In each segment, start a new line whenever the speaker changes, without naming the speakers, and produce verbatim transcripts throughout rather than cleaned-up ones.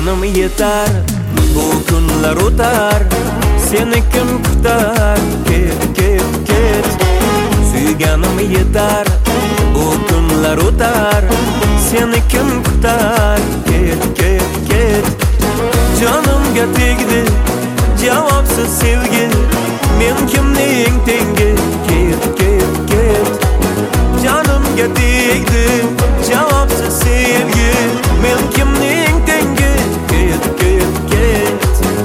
Sevganim yetar, bu kunlar o'tar, seni kim kutar? Ket, ket, ket. Sevganim yetar, bu kunlar o'tar, seni kim kutar? Ket, ket, ket. Canımga tegdi javobsiz sevgi, men kimning tengi? Ket, ket, ket. Canımga tegdi javobsiz sevgi, men kimning tengi? Ket, ket, ket.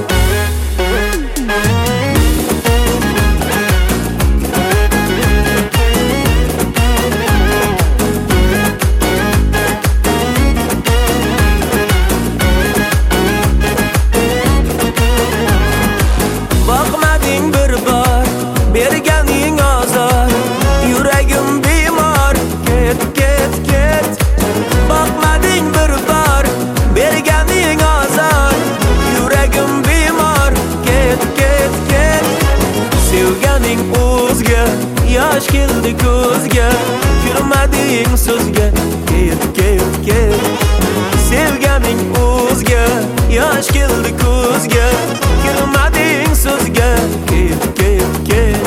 Bakmading bir bor, berganing azor, yuragim bemor. Ket, ket, ket. Bakmading bir bor, berganing azor, yuragim bemor. Ket, ket, ket. Sevganing o'zga, yosh keldi ko'zga, kirmading so'zga. Ket, ket, ket. Sevganing o'zga, yosh keldi ko'zga, kirmading so'zga. Ket, ket, ket.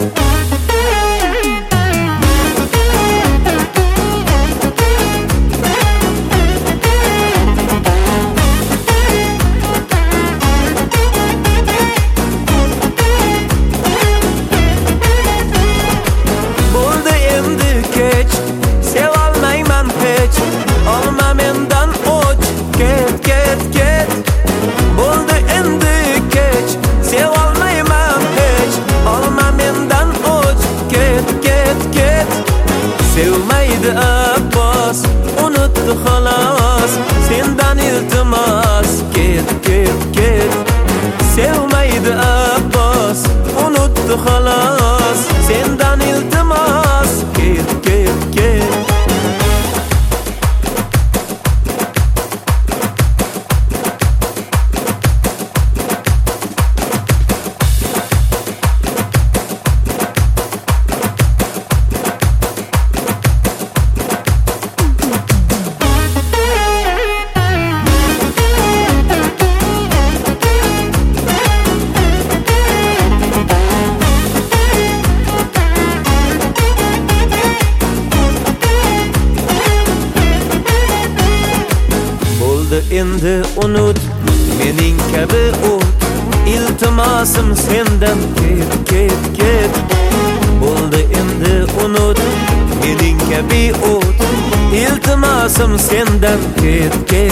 Bo'ldi endi kech, sevolmayman hech, olma mendan o'ch. Ket, ket, ket. Bo'ldi endi kech, sevolmayman hech, olma mendan o'ch. Ket, ket, ket. Sevmaydi Abbos, unutdi xolos, sendan iltimos. Ket, ket, ket. Sevmaydi Abbos, unutdi xolos, sendan iltimos. Ket, ket, ket. Bo'ldi endi unut, mening kabi o't, iltimosim sendan. Ket, ket, ket. Bo'ldi endi unut, mening kabi o't, iltimosim sendan. Ket, ket.